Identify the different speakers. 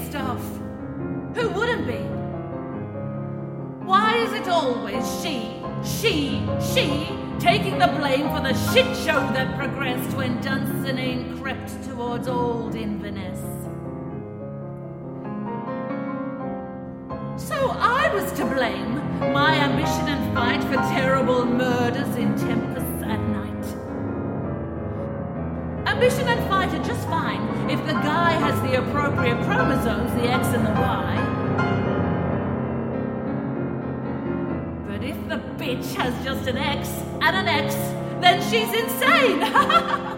Speaker 1: stuff. Who wouldn't be? Why is it always she taking the blame for the shit show that progressed when Dunsinane crept towards old Inverness? So I was to blame. My ambition and fight for terrible murders in Tempest at night. Ambition and fight are just fine if the guy has the appropriate chromosomes, the X and the Y. But if the bitch has just an X and an X, then she's insane!